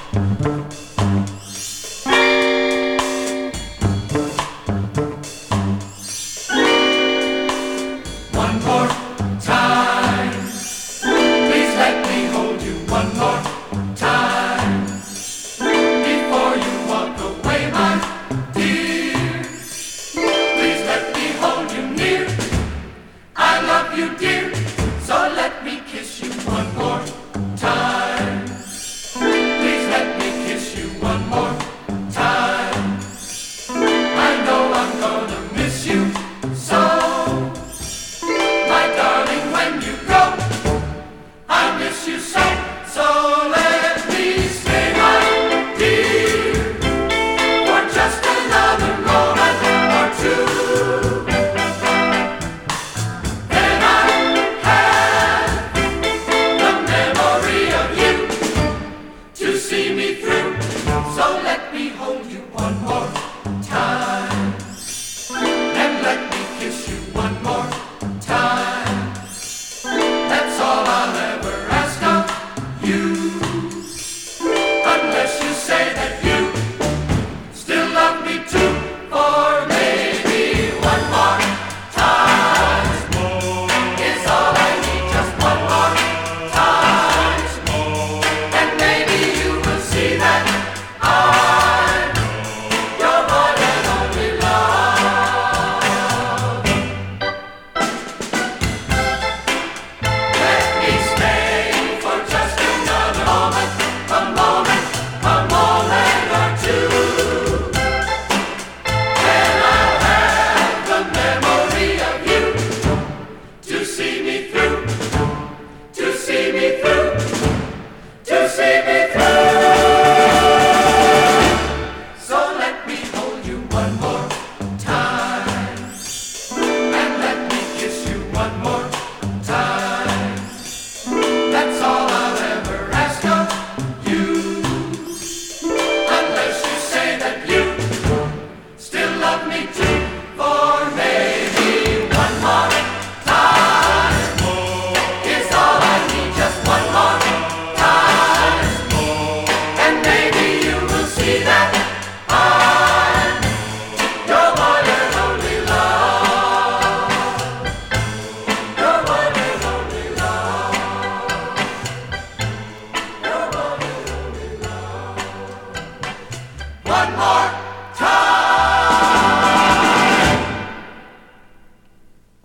One more time. Please let me hold you one more time. Before you walk away, my dear. Please let me hold you near. I love you, dear. So let me kiss you one more time. Please let me kiss you one more time. I know I'm gonna miss you so. My darling, when you go, I miss you so. So let me stay, my dear, for just another moment or two. Then I have the memory of you to see me through. So let me hold you one more time, and let me kiss you one more time. That's all I'll ever ask of you, unless you say that you still love me too. For maybe one more time is all I need, just one more time. And maybe you will see that I'm your one and only love. Let me stay for just another moment, a moment, a moment or two. Then I'll have the memory of you to see me through, to see me through, to see me through. So let me hold you one more time, and let me kiss you one more time. That's all